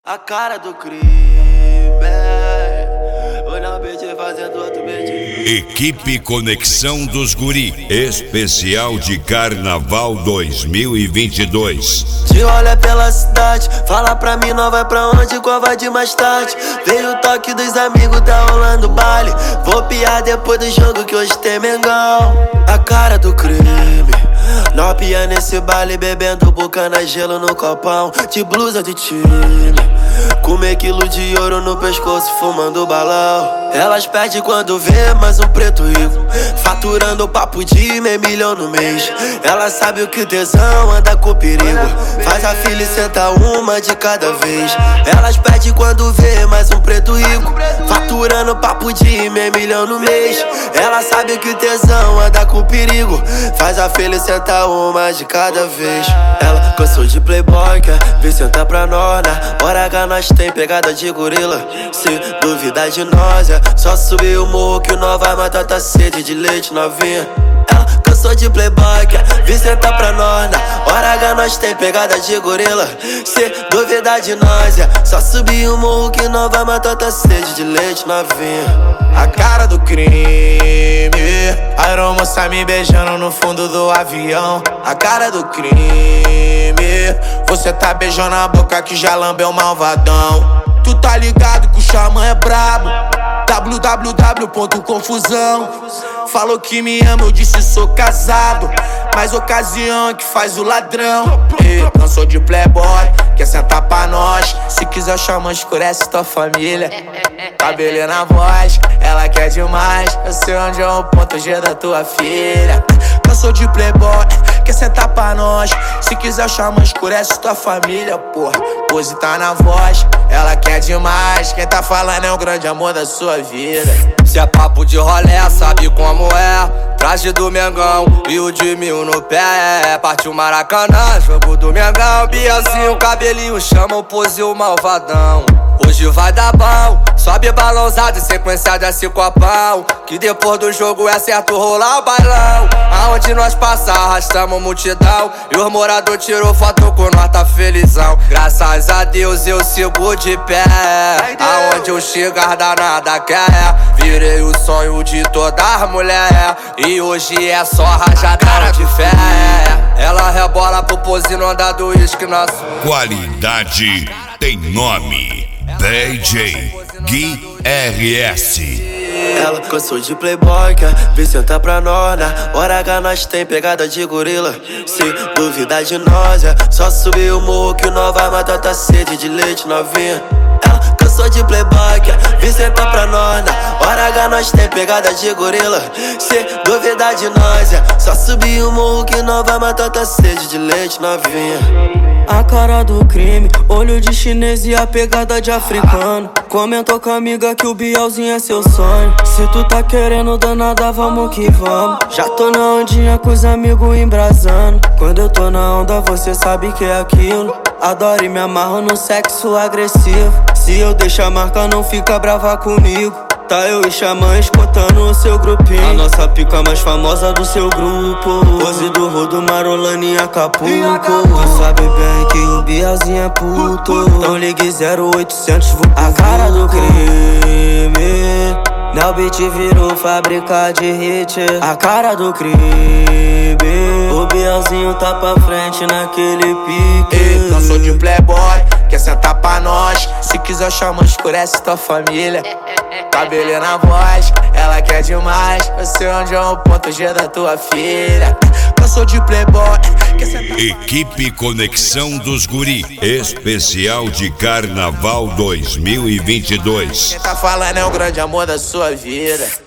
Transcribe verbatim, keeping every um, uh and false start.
A cara do crime, olha o beat fazendo outro beat. Equipe Conexão dos Guri, especial de Carnaval dois mil e vinte e dois. Te olha pela cidade, fala pra mim não vai pra onde, qual vai de mais tarde. Veio o toque dos amigos, tá rolando baile. Vou piar depois do jogo que hoje tem Mengão. A cara do crime, nós pia nesse baile, bebendo bucana, gelo no copão, de blusa de time, com meio quilo de ouro no pescoço, fumando balão. Elas pedem quando vê mais um preto rico, faturando papo de meio milhão no mês. Ela sabe o que tesão anda com perigo, faz a filha e senta uma de cada vez. Elas pedem quando vê mais um preto rico, faturando papo de meio milhão no mês. Ela sabe que tesão anda com perigo, faz a filha e senta uma de cada vez. Ela cansou de playboy, quer vir sentar pra nós. Na hora que nós tem pegada de gorila, se duvidar de nós é só subir o morro que nós vai matar tua sede de leite novinha. Ela cansou de playboy, quer vir sentar pra nós. Na hora que nós tem pegada de gorila, se duvidar de nós é só subir o morro que nós vai matar tua sede de leite novinha. A cara do crime, a aeromoça me beijando no fundo do avião. A cara do crime, você tá beijando a boca que já lambeu malvadão. Tu tá ligado que o xamã é brabo, www ponto confusão. Falou que me ama, eu disse sou casado, mas ocasião é que faz o ladrão. E não sou de playboy, quer sentar pra nós. Se quiser o xamã escurece tua família, cabelo na voz, ela quer demais. Eu sei onde é o ponto G da tua filha. Não sou de playboy, quer sentar pra nós. Se quiser o xamã escurece tua família, porra. Pose tá na voz, ela quer demais. Quem tá falando é o grande amor da sua vida. Se é papo de rolé, sabe como é. Traje do Mengão e o de mil no pé. Partiu Maracanã, jogo do Mengão. Biazinho, cabelinho, chama o pose o malvadão. Hoje vai dar bom, sobe balãozado e sequência desse copão, que depois do jogo é certo rolar o bailão. Aonde nós passar arrastamos multidão, e os moradores tirou foto com nós tá felizão. Graças a Deus eu sigo de pé, aonde eu chegar danada quer. Virei o sonho de todas as mulheres, e hoje é só rajadão de fé. Ela rebola pro pose no andar do uísque nosso. Qualidade tem nome, D J Gui R S. Ela cansou de playboy, quer vir sentar pra nós. Na hora que nós tem pegada de gorila, se duvidar de nós é só subir o morro que nós vai matar tua sede de leite novinha. Ela cansou de playboy, quer vir sentar pra nós. Na hora que nós tem pegada de gorila, se duvidar de nós é só subir o morro que nós vai matar tua sede de leite novinha. A cara do crime, olho de chinês e a pegada de africano. Comentou com a amiga que o Bielzinho é seu sonho. Se tu tá querendo danada, vamos que vamos. Já tô na ondinha com os amigos embrasando. Quando eu tô na onda, você sabe que é aquilo. Adoro e me amarro no sexo agressivo. Se eu deixar a marca, não fica brava comigo. Tá eu e xamã escutando o seu grupinho. A nossa pica mais famosa do seu grupo. Pose do Rodo, Marolane e Acapulco. Tu sabe bem que o Bielzinho é puto. Então ligue zero oitocentos. A cara do crime, Nel Beat virou fábrica de hit. A cara do crime, o Bielzinho tá pra frente naquele pique. Ei, não sou de playboy, quer sentar pra nós. Se quiser o xamã escurece tua família, cabelo na voz, ela quer demais. Eu sei onde é o ponto G da tua filha. Eu sou de playboy, quer sentar... Equipe Conexão dos Guri, especial de Carnaval dois mil e vinte e dois. Quem tá falando é o grande amor da sua vida.